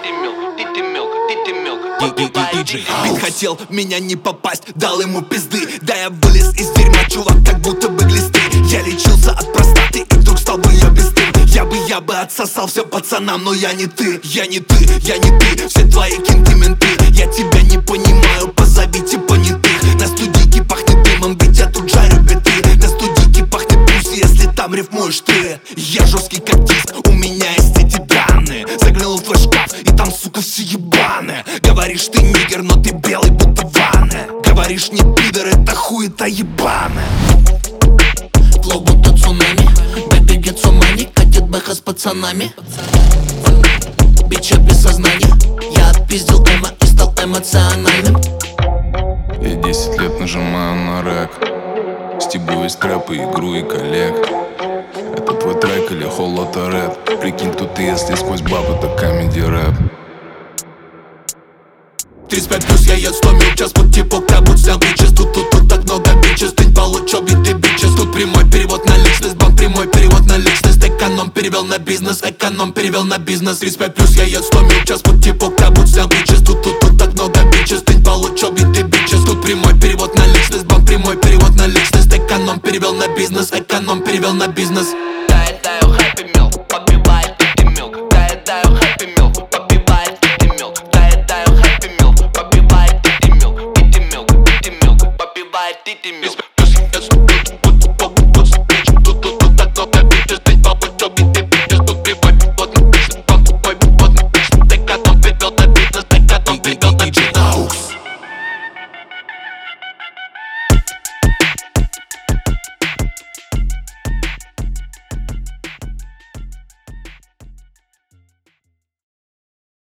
Бит хотел в меня не попасть, дал ему пизды. Да я вылез из дерьма, чувак, как будто бы глисты. Я лечился от простаты и вдруг стал бы я бесстыд. Я бы отсосал все пацанам, но я не ты. Я не ты, все твои кенты менты. Я тебя не понимаю, позовите понятых. На студийке пахнет дымом, ведь я тут жарю биты. На студийке пахнет пусть, если там рифмуешь ты. Я жесткий как диск, у меня есть эти данные. Заглянул в твой шкаф, и там, сука, все ебаные. Говоришь, ты нигер, но ты белый, будто ванна. Говоришь, не пидор, это хуета ебаная. Флоу будто цунами, бэби get so money. Катит бэха с пацанами. Бича без сознания. Я отпиздил эмо и стал эмоциональным. Я 10 лет нажимаю на рэк. Стебу из трэпа, игру и коллег. Это твой трек или холота рэп? Прикинь, тут ты, если сквозь баб, это комеди рэп. 35 плюс, я еду 100 миль в час. Под типок, как будто снял бичес. Тут так много бичес. Ты получу биты бичес. Тут прямой перевод на личность. Банк прямой перевод на личность. Эконом перевел на бизнес. Эконом перевел на бизнес. 35 плюс, я еду 100 миль в час. Под типок, как будто снял бичес. Тут так много бичес. Ты получу биты бичес. Тут прямой перевод на личность. Банк прямой перевод на личность. Эконом перевел на бизнес. Эконом перевел на бизнес.